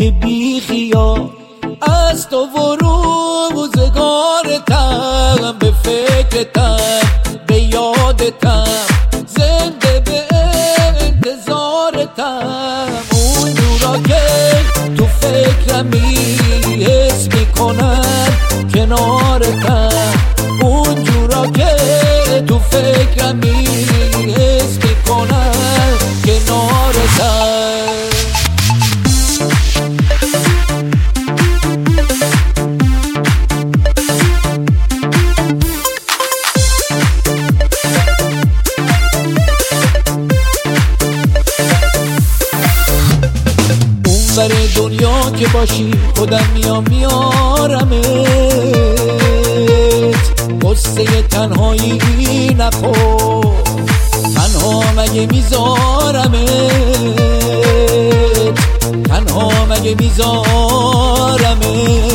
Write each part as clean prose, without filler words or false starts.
که بی خیال از تو و روزگارتم، به فکرتم به یادتم، زنده به انتظارتم. اون جورا که تو فکرمی حس میکنم کنارتم، اون جورا که تو فکرمی حس میکنم کنارتم. بر دنیا که باشی خودم میارمت، قصه تنهایی نخور، تنها مگه میذارمت، تنها مگه میذارمت.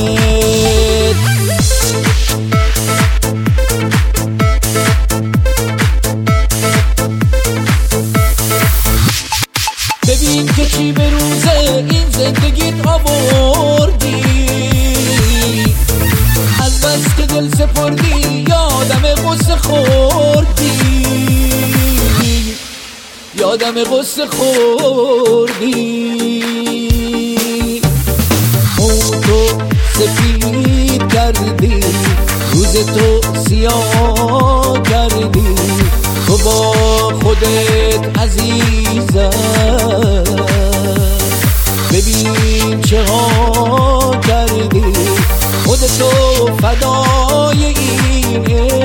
ببین که چی به روزه این زندگیت آوردی، از بس که دل سپردی یادم قصه خوردی، یادم قصه خوردی. تو سفید کردی، روز تو سیاه کردی، تو با خودت عزیزم. ببین چه ها کردی، خودتو فدای این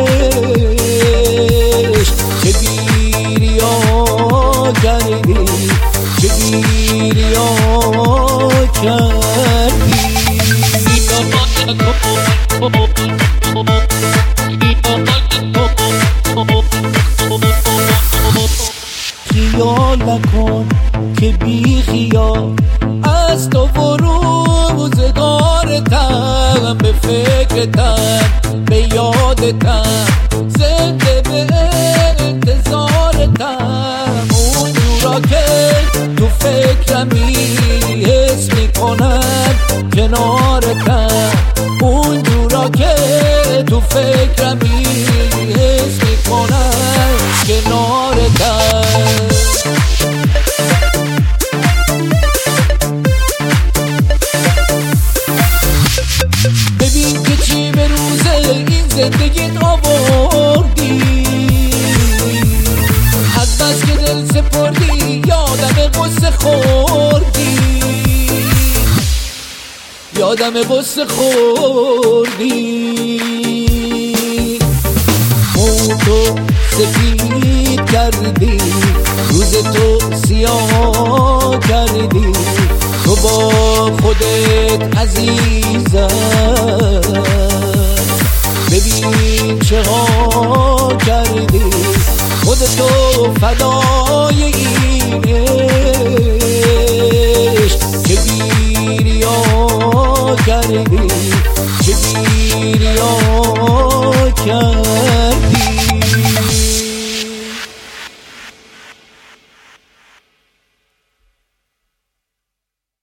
عشق، چه گیریا کردی، چه گیریا کردی. خیال نکن که بی خیال از تو و روزگارتم، به فکرتم به یادتم، زنده به انتظارتم. اون جورا که تو فکرمی حس میکنم کنارتم، اون جورا که تو فکرمی حس میکنم کنارتم. ببین که چی به روزه این زندگیت آوردی، از بس که دل سپردی یادم قصه خوردی، یادم قصه خوردی. تو سفید کردی، روز تو سیاه کردی، تو با خودت عزیزم. ببین چه ها کردی، خودتو فدای این عشق، چه گیریا کردی، چه گیریا کردی.